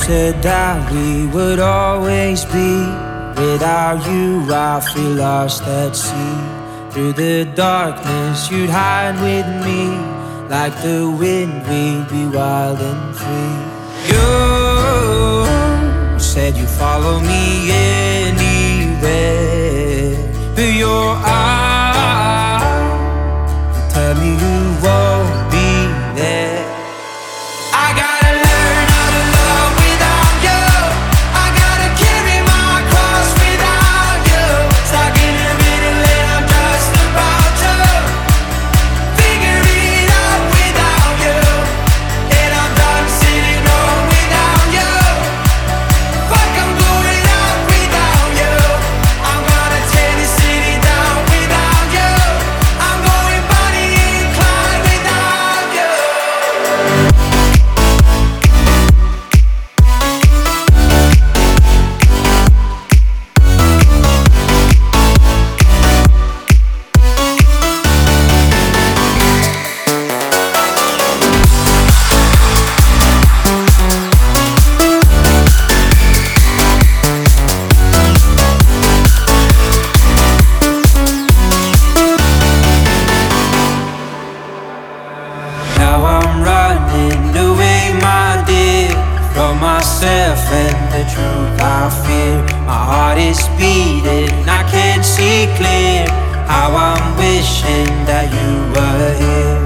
said that we would always be. Without you I feel lost at sea. Through the darkness you'd hide with me. Like the wind we'd be wild and free. You said you'd follow me anywhere. But your eyes tell me you won't be there. I gotta learn how to love without you. I gotta carry my cross without you. Stuck in the middle and I'm just about to figure it out without you. And I'm done sitting home without you. Fuck, I'm going out without you. I'm gonna tear this city down without you. I'm going Bonnie and Clyde without you. Now I'm running away, my dear, from myself and the truth I fear. My heart is beating, I can't see clear. How I'm wishing that you were here.